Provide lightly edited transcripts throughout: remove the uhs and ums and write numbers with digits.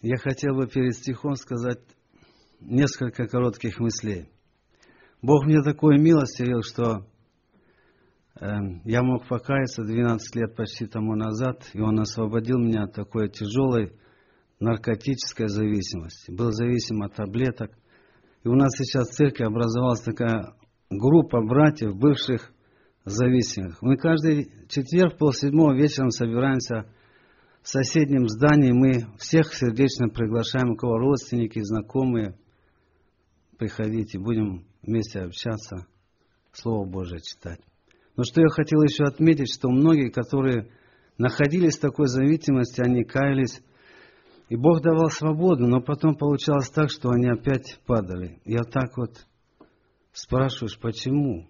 Я хотел бы перед стихом сказать несколько коротких мыслей. Бог мне такую милость явил, что я мог покаяться 12 лет почти тому назад, и Он освободил меня от такой тяжелой наркотической зависимости. Был зависим от таблеток. И у нас сейчас в церкви образовалась такая группа братьев, бывших зависимых. Мы каждый четверг в 6:30 вечером собираемся в соседнем здании. Мы всех сердечно приглашаем, у кого родственники, знакомые. Приходите, будем вместе общаться, Слово Божие читать. Но что я хотел еще отметить, что многие, которые находились в такой зависимости, они каялись, и Бог давал свободу, но потом получалось так, что они опять падали. Я так вот спрашиваешь, почему?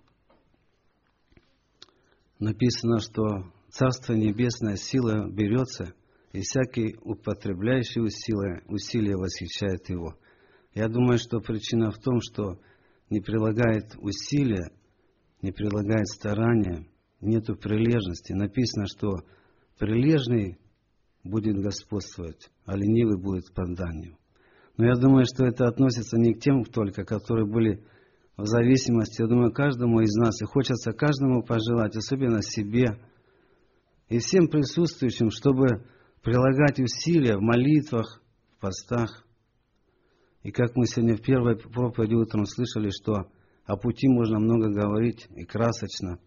Написано, что Царство Небесное сила берется, и всякий употребляющий усилия восхищает его. Я думаю, что причина в том, что не прилагает усилия, не прилагает старания, нету прилежности. Написано, что прилежный будет господствовать, а ленивый будет под данью. Но я думаю, что это относится не к тем только, которые были в зависимости. Я думаю, каждому из нас, и хочется каждому пожелать, особенно себе и всем присутствующим, чтобы прилагать усилия в молитвах, в постах. И как мы сегодня в первой проповеди утром слышали, что о пути можно много говорить и красочно,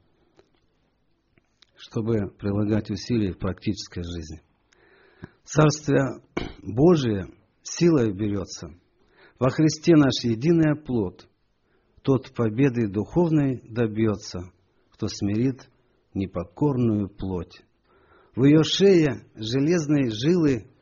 чтобы прилагать усилия в практической жизни. Царствие Божие силой берется. Во Христе наш единый оплот. Тот победы духовной добьется, кто смирит непокорную плоть. В ее шее железной жилы